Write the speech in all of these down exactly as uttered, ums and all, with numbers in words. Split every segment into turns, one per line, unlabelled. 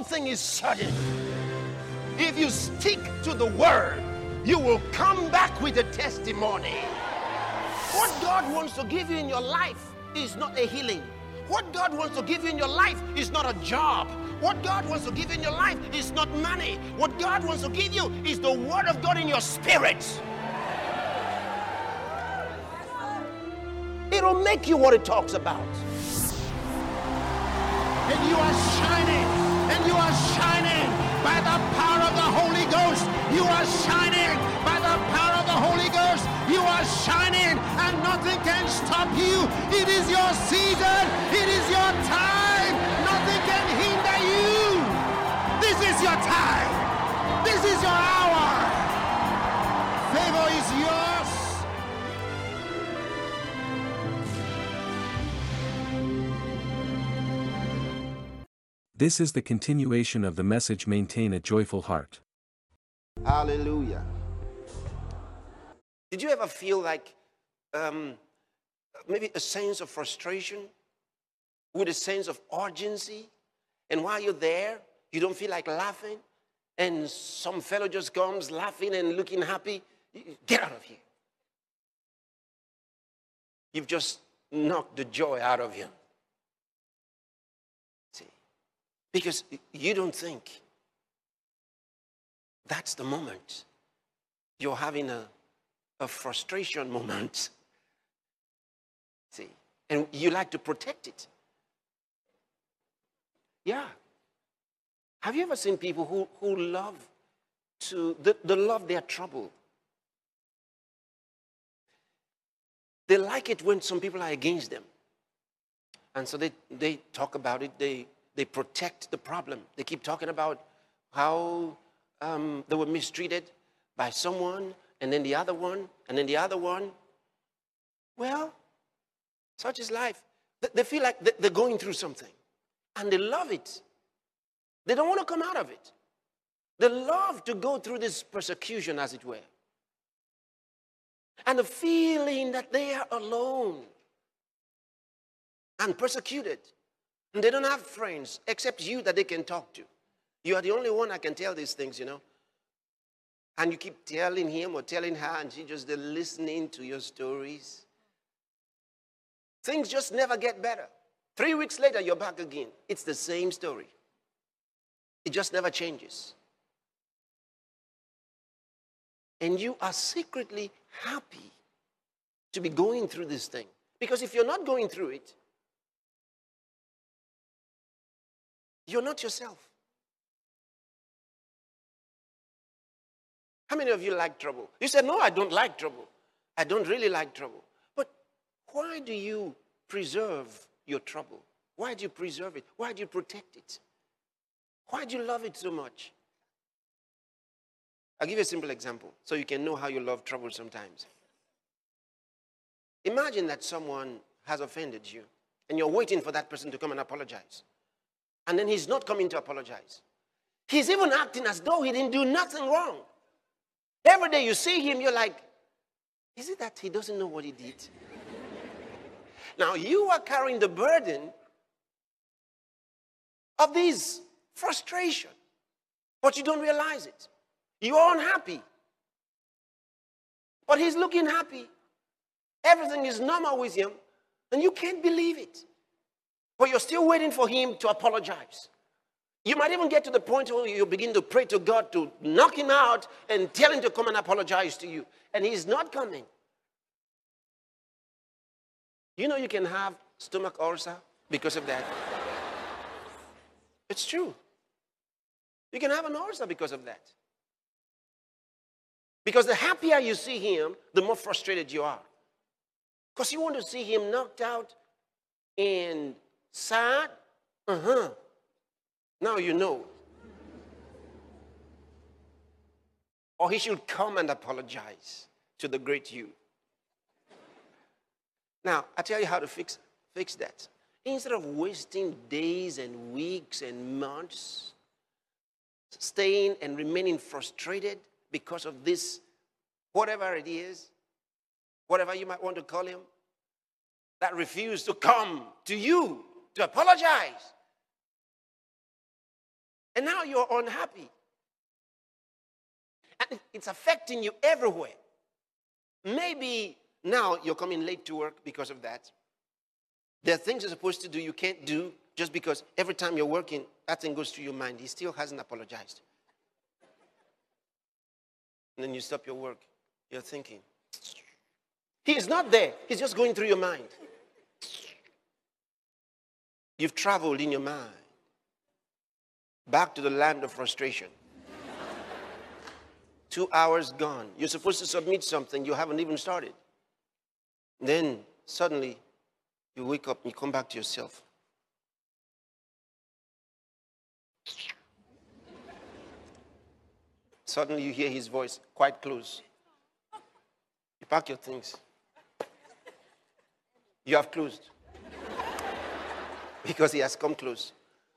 Nothing is sudden. If you stick to the word, you will come back with a testimony. What God wants to give you in your life is not a healing. What God wants to give you in your life is not a job. What God wants to give you in your life is not money. What God wants to give you is the word of God in your spirit. It'll make you what it talks about. And you are shining, and you are shining by the power of the Holy Ghost. You are shining by the power of the Holy Ghost. You are shining, and nothing can stop you. It is your season. It is your time. Nothing can hinder you. This is your time. This is your hour. Favor is yours.
This is the continuation of the message Maintain a Joyful Heart.
Hallelujah. Did you ever feel like um, maybe a sense of frustration with a sense of urgency? And while you're there, you don't feel like laughing? And some fellow just comes laughing and looking happy? Get out of here. You've just knocked the joy out of him. Because you don't think that's the moment. You're having a, a frustration moment. See? And you like to protect it. Yeah. Have you ever seen people who, who love to, they, they love their trouble? They like it when some people are against them. And so they, they talk about it, they They protect the problem. They keep talking about how um, they were mistreated by someone, and then the other one, and then the other one. Well, such is life. They feel like they're going through something, and they love it. They don't want to come out of it. They love to go through this persecution, as it were. And the feeling that they are alone and persecuted. And they don't have friends except you that they can talk to. You are the only one that can tell these things, you know. And you keep telling him or telling her, and she just listening to your stories. Things just never get better. Three weeks later, you're back again. It's the same story. It just never changes. And you are secretly happy to be going through this thing. Because if you're not going through it, you're not yourself. How many of you like trouble? You said, no, I don't like trouble. I don't really like trouble. But why do you preserve your trouble? Why do you preserve it? Why do you protect it? Why do you love it so much? I'll give you a simple example so you can know how you love trouble sometimes. Imagine that someone has offended you and you're waiting for that person to come and apologize. And then he's not coming to apologize. He's even acting as though he didn't do nothing wrong. Every day you see him, you're like, is it that he doesn't know what he did? Now you are carrying the burden of this frustration, but you don't realize it. You are unhappy. But he's looking happy. Everything is normal with him, and you can't believe it. But you're still waiting for him to apologize. You might even get to the point where you begin to pray to God to knock him out and tell him to come and apologize to you. And he's not coming. You know you can have stomach ulcer because of that. It's true. You can have an ulcer because of that. Because the happier you see him, the more frustrated you are. Because you want to see him knocked out and sad. Uh-huh. Now you know. Or he should come and apologize to the great you. Now, I tell you how to fix, fix that. Instead of wasting days and weeks and months staying and remaining frustrated because of this, whatever it is, whatever you might want to call him, that refused to come to you to apologize. And now you're unhappy. And it's affecting you everywhere. Maybe now you're coming late to work because of that. There are things you're supposed to do you can't do just because every time you're working, that thing goes through your mind. He still hasn't apologized. And then you stop your work. You're thinking. He is not there. He's just going through your mind. You've traveled in your mind back to the land of frustration. Two hours gone. You're supposed to submit something you haven't even started. Then suddenly you wake up and you come back to yourself. Suddenly you hear his voice quite close. You pack your things. You have closed. Because he has come close.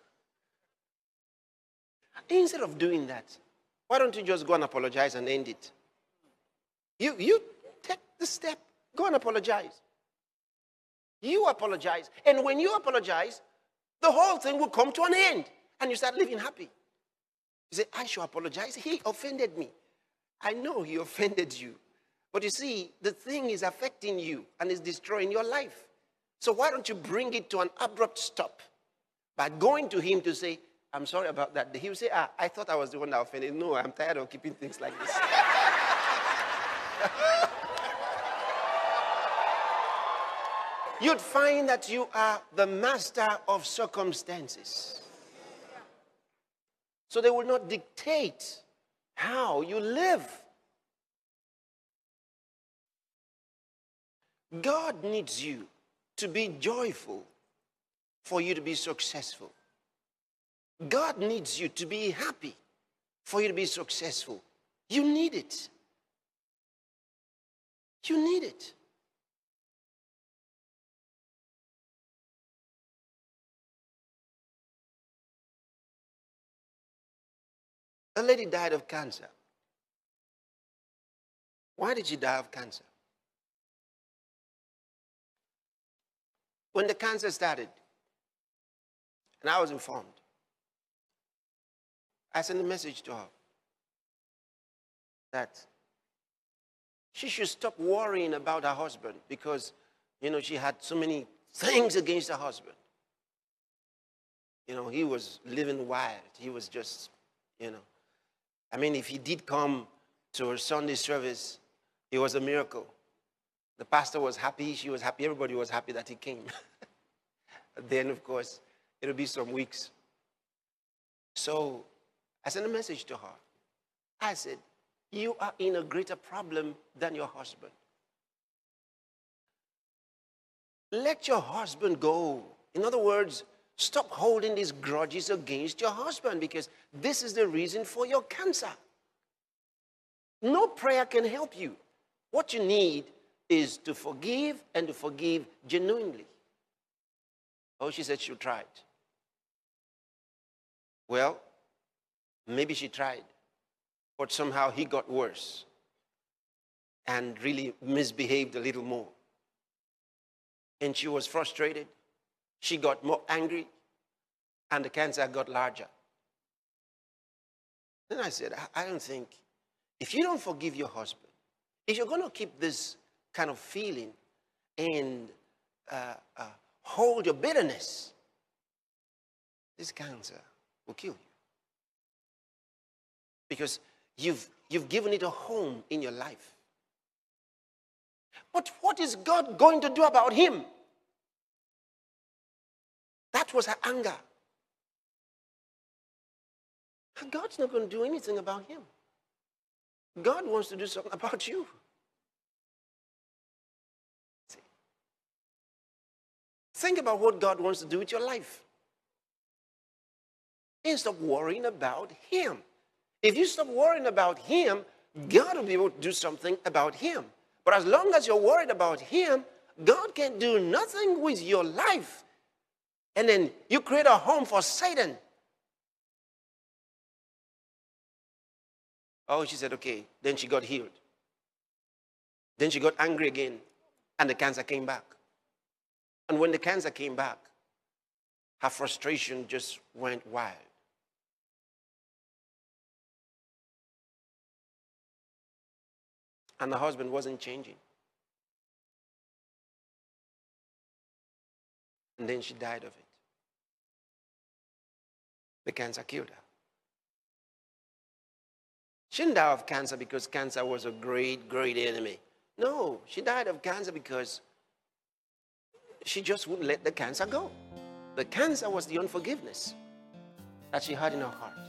Instead of doing that, why don't you just go and apologize and end it? You, you take the step. Go and apologize. You apologize. And when you apologize, the whole thing will come to an end. And you start living happy. You say, I should apologize. He offended me. I know he offended you. But you see, the thing is affecting you and is destroying your life. So why don't you bring it to an abrupt stop by going to him to say, I'm sorry about that. He will say, ah, I thought I was the one that offended. No, I'm tired of keeping things like this. You'd find that you are the master of circumstances. So they will not dictate how you live. God needs you to be joyful for you to be successful. God needs you to be happy for you to be successful. You need it. You need it. A lady died of cancer. Why did she die of cancer? When the cancer started, and I was informed, I sent a message to her that she should stop worrying about her husband because, you know, she had so many things against her husband. You know, he was living wild. He was just, you know. I mean, if he did come to her Sunday service, it was a miracle. The pastor was happy. She was happy. Everybody was happy that he came. Then, of course, it'll be some weeks. So I sent a message to her. I said, you are in a greater problem than your husband. Let your husband go. In other words, stop holding these grudges against your husband because this is the reason for your cancer. No prayer can help you. What you need is to forgive and to forgive genuinely. Oh, she said she tried. Well, maybe she tried, but somehow he got worse and really misbehaved a little more. And she was frustrated. She got more angry, and the cancer got larger. Then I said, I, I don't think, if you don't forgive your husband, if you're going to keep this kind of feeling and uh, uh, hold your bitterness, this cancer will kill you. Because you've, you've given it a home in your life. But what is God going to do about him? That was her anger. And God's not going to do anything about him. God wants to do something about you. See? Think about what God wants to do with your life. And stop worrying about him. If you stop worrying about him, God will be able to do something about him. But as long as you're worried about him, God can do nothing with your life. And then you create a home for Satan. Oh, she said, okay. Then she got healed. Then she got angry again, and the cancer came back. And when the cancer came back, her frustration just went wild. and the husband wasn't changing. And then she died of it. The cancer killed her. She didn't die of cancer because cancer was a great, great enemy. No, she died of cancer because she just wouldn't let the cancer go. The cancer was the unforgiveness that she had in her heart.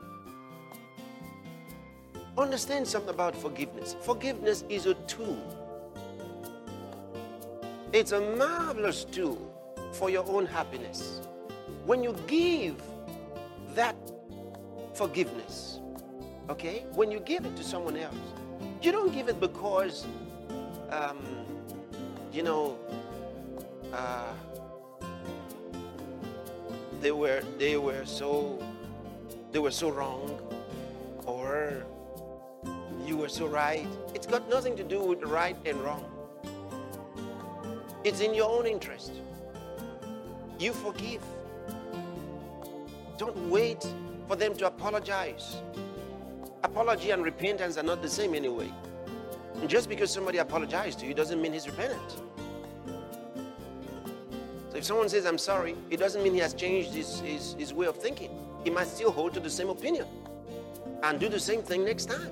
Understand something about forgiveness. Forgiveness is a tool. It's a marvelous tool for your own happiness. When you give that forgiveness, okay, when you give it to someone else, you don't give it because, um, you know, uh, they were they were so they were so wrong, or you were so right. It's got nothing to do with right and wrong. It's in your own interest. You forgive. Don't wait for them to apologize. Apology and repentance are not the same anyway. And just because somebody apologized to you doesn't mean he's repentant. So if someone says, I'm sorry, it doesn't mean he has changed his, his, his way of thinking. He might still hold to the same opinion and do the same thing next time.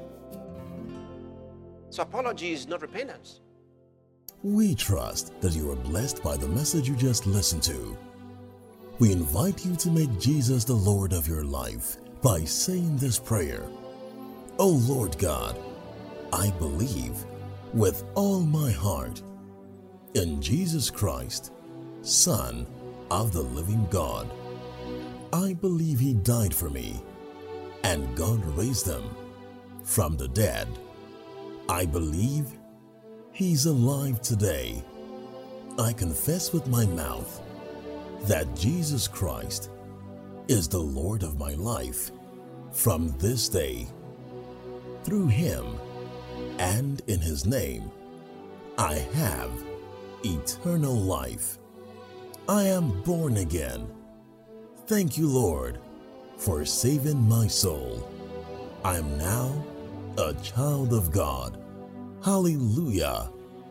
So apology is not repentance.
We trust that you are blessed by the message you just listened to. We invite you to make Jesus the Lord of your life by saying this prayer. O Lord God, I believe with all my heart in Jesus Christ, Son of the living God. I believe He died for me and God raised Him from the dead. I believe He's alive today. I confess with my mouth that Jesus Christ is the Lord of my life from this day. Through Him and in His name, I have eternal life. I am born again. Thank you, Lord, for saving my soul. I am now a child of God. Hallelujah.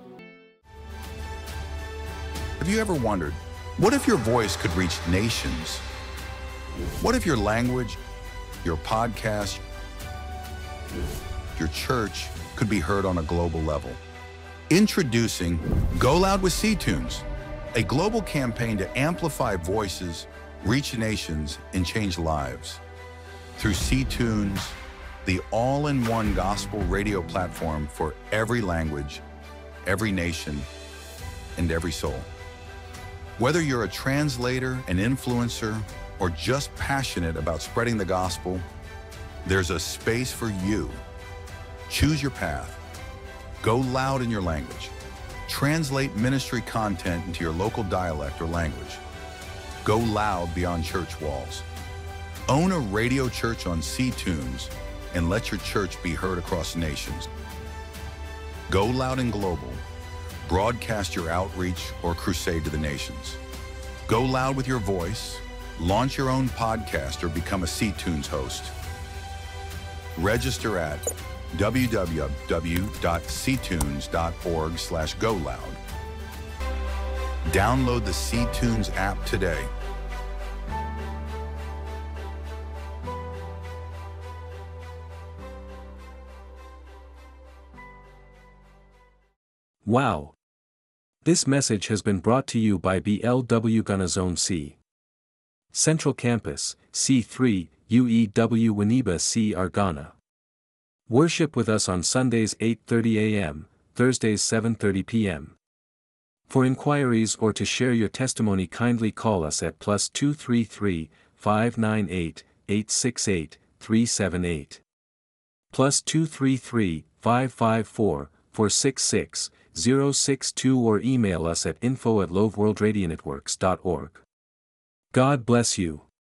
Have you ever wondered, what if your voice could reach nations? What if your language, your podcast, your church could be heard on a global level? Introducing Go Loud with C-Tunes, a global campaign to amplify voices, reach nations, and change lives. Through C-Tunes, the all-in-one gospel radio platform for every language, every nation, and every soul. Whether you're a translator, an influencer, or just passionate about spreading the gospel, there's a space for you. Choose your path. Go loud in your language. Translate ministry content into your local dialect or language. Go loud beyond church walls. Own a radio church on C-Tunes and let your church be heard across nations. Go loud and global. Broadcast your outreach or crusade to the nations. Go loud with your voice. Launch your own podcast or become a C-Tunes host. Register at w w w dot c tunes dot org slash go loud. Download the C-Tunes app today.
Wow! This message has been brought to you by B L W Gunna Zone C. Central Campus, C three, U E W Winneba C R Ghana. Worship with us on Sundays eight thirty a m, Thursdays seven thirty p m For inquiries or to share your testimony, kindly call us at plus two three three, five nine eight, eight six eight, three seven eight. Plus two three three, five five four, four six six, zero six two or email us at info at loveworldradionetworks dot org. God bless you.